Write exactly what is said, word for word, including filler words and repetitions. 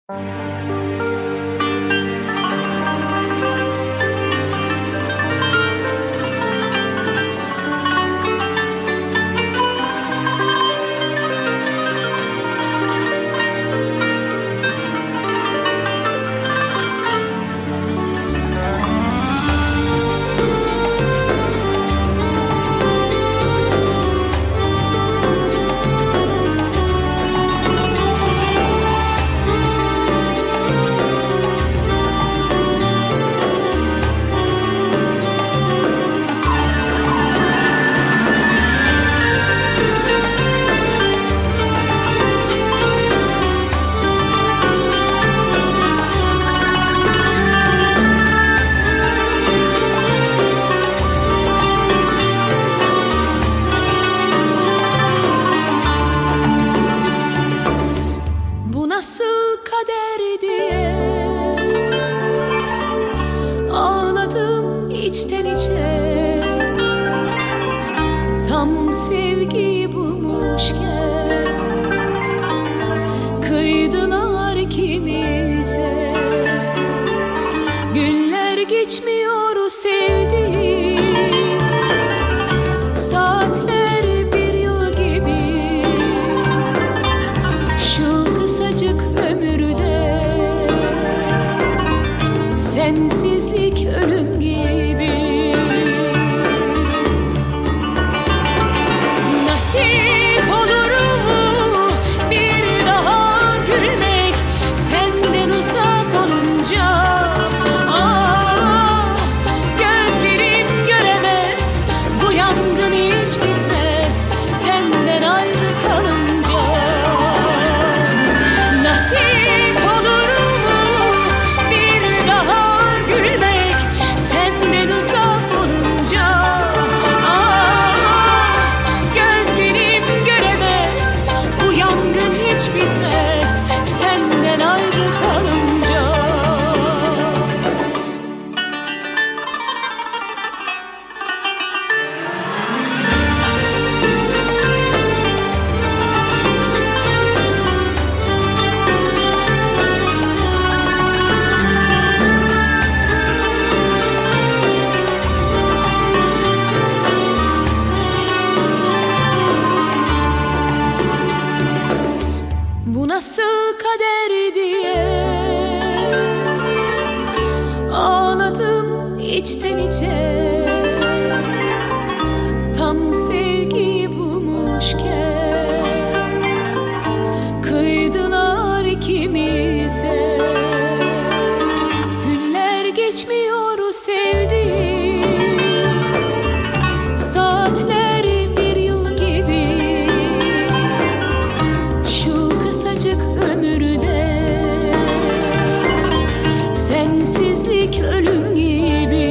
Bu nasıl kader diye ağladım içten içe. Tam sevgi bulmuşken kıydılar ikimize. Günler geçmiyor sevdiğim, saatler bir yıl gibi. Şu kısacık ömürde sensizlik ölüm gibi. Nasip olur mu bir daha gülmek senden uzak olunca? Ah, gözlerim göremez, bu yangın hiç bitmez senden ayrı kalınca. Nasip olur mu bir daha gülmek senden uzak olunca? Ah, gözlerim göremez, bu yangın hiç bitmez senden ayrı kalınca. Bu nasıl kader diye ağladım içten içe. Tam sevgiyi bulmuşken kıydılar ikimize. Günler geçmiyor sevdiğim, saatler bir yıl gibi. Şu kısacık ömürde sensizlik ölüm gibi.